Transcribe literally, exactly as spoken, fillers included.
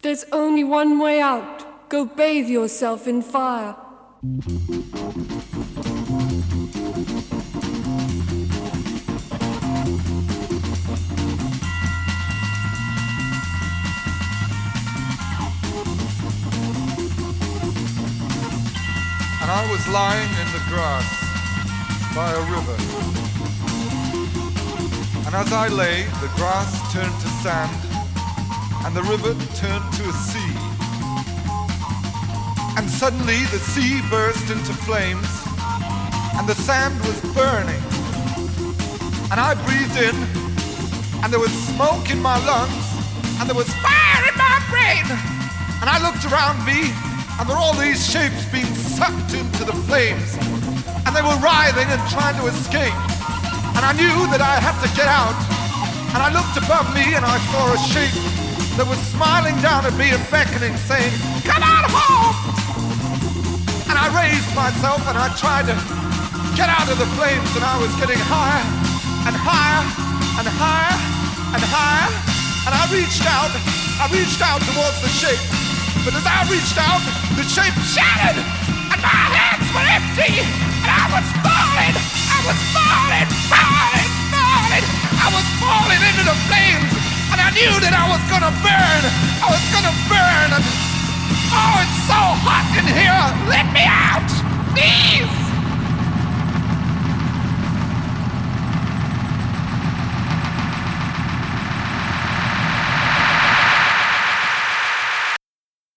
There's only one way out. Go bathe yourself in fire. And I was lying in the grass by a river. And as I lay, the grass turned to sand, and the river turned to a sea. And suddenly the sea burst into flames, and the sand was burning. And I breathed in, and there was smoke in my lungs, and there was fire in my brain. And I looked around me, and there were all these shapes being sucked into the flames, and they were writhing and trying to escape. And I knew that I had to get out. And I looked above me, and I saw a shape that was smiling down at me and beckoning, saying, "Come on home!" And I raised myself, and I tried to get out of the flames, and I was getting higher and higher and higher and higher. And I reached out, I reached out towards the shape. But as I reached out, the shape shattered, and my hands were empty, and I was falling, I was falling, falling, falling. I was falling into the flames, and I knew that I was gonna burn, I was gonna burn. And oh, it's so hot in here, let me out, please.